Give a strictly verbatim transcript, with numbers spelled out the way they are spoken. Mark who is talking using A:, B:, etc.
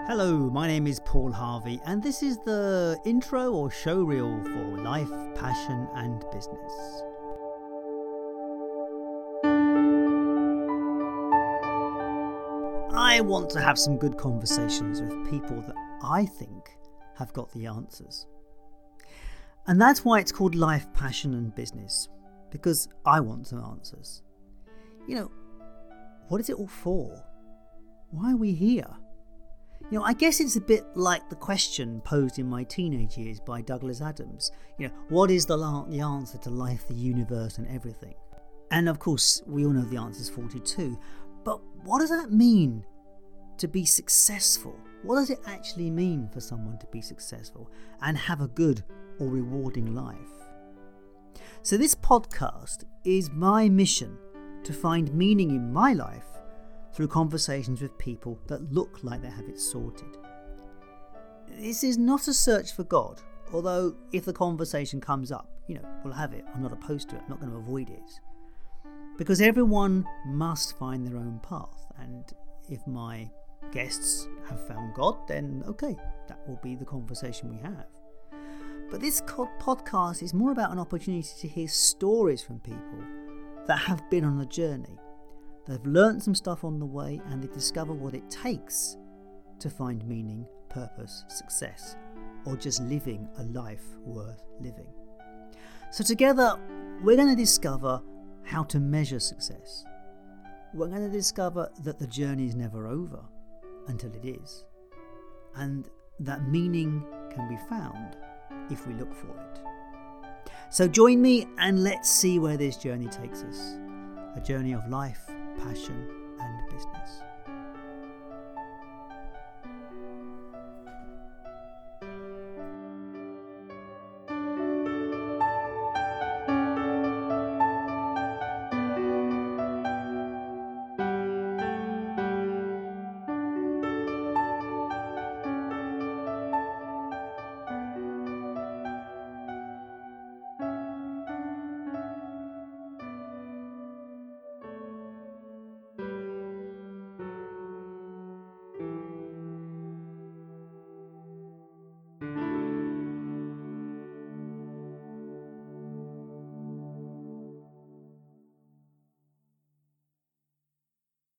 A: Hello, my name is Paul Harvey, and this is the intro or show reel for Life, Passion and Business. I want to have some good conversations with people that I think have got the answers. And that's why it's called Life, Passion and Business, because I want some answers. You know, what is it all for? Why are we here? You know, I guess it's a bit like the question posed in my teenage years by Douglas Adams. You know, what is the, la- the answer to life, the universe and everything? And of course, we all know the answer is forty-two. But what does that mean to be successful? What does it actually mean for someone to be successful and have a good or rewarding life? So this podcast is my mission to find meaning in my life through conversations with people that look like they have it sorted. This is not a search for God, although if the conversation comes up, you know, we'll have it. I'm not opposed to it. I'm not going to avoid it. Because everyone must find their own path. And if my guests have found God, then okay, that will be the conversation we have. But this podcast is more about an opportunity to hear stories from people that have been on a journey. They've learned some stuff on the way and they discover what it takes to find meaning, purpose, success, or just living a life worth living. So together, we're going to discover how to measure success. We're going to discover that the journey is never over until it is, and that meaning can be found if we look for it. So join me and let's see where this journey takes us. A journey of life, passion and business.